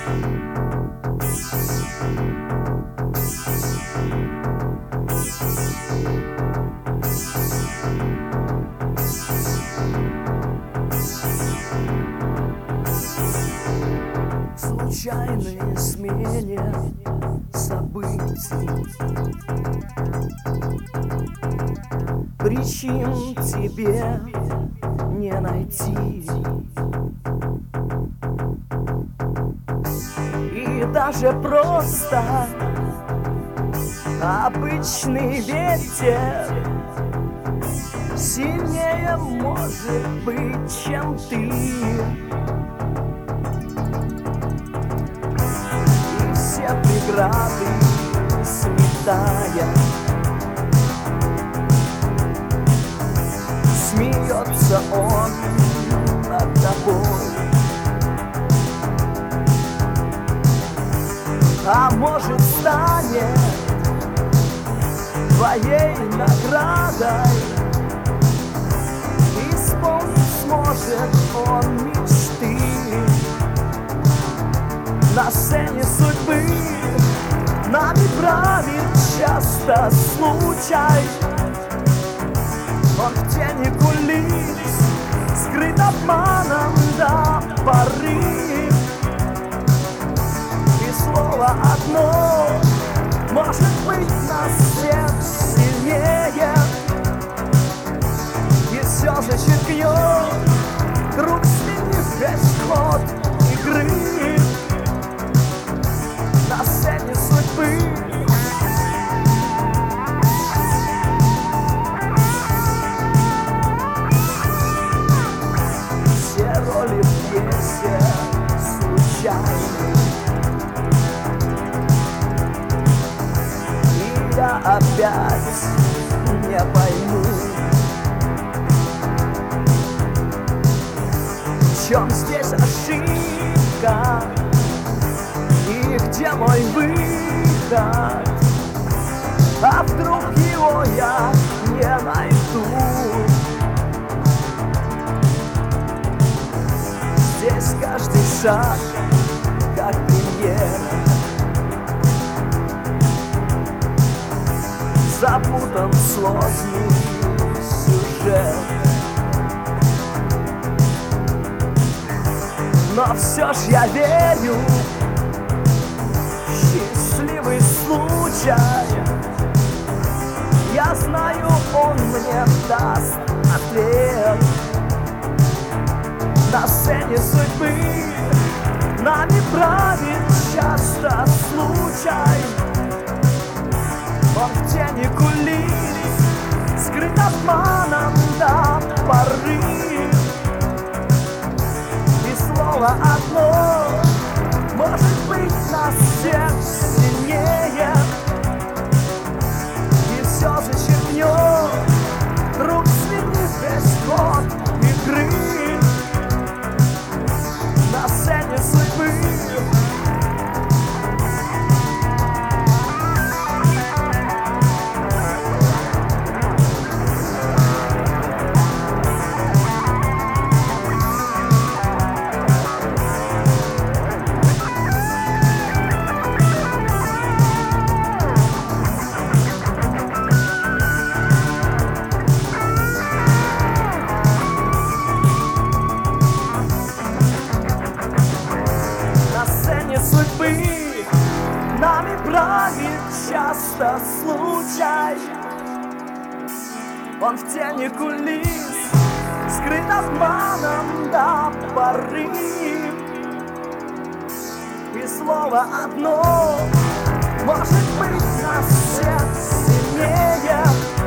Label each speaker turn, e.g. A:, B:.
A: Случайной смене событий, причин тебе не найти. И даже просто обычный ветер сильнее может быть, чем ты. Все преграды сметая, смеется он над тобой. А может, станет твоей наградой, исполнить сможет он мечты. На сцене судьбы нами правит часто случай. Он в тени кулис скрыт обманом до поры. И слово одно может быть нас всех сильнее, и все зачеркнет, вдруг сменив весь ход игры. На сцене судьбы все роли в пьесе случайны, и я опять не пойму, в чем здесь ошибка и где мой выход. А вдруг его я не найду? Здесь каждый шаг как премьера, запутан сложный сюжет. Но все ж я верю, счастливый случай. Я знаю, он мне даст ответ. На сцене судьбы нами правит часто случай. Он в тени кулис скрыт обманом до поры. И слово одно может быть нас всех сильнее, и все зачеркнет, вдруг сменив весь ход игры. На сцене судьбы нами правит часто случай. Он в тени кулис скрыт обманом до поры. И слово одно может быть нас всех сильнее,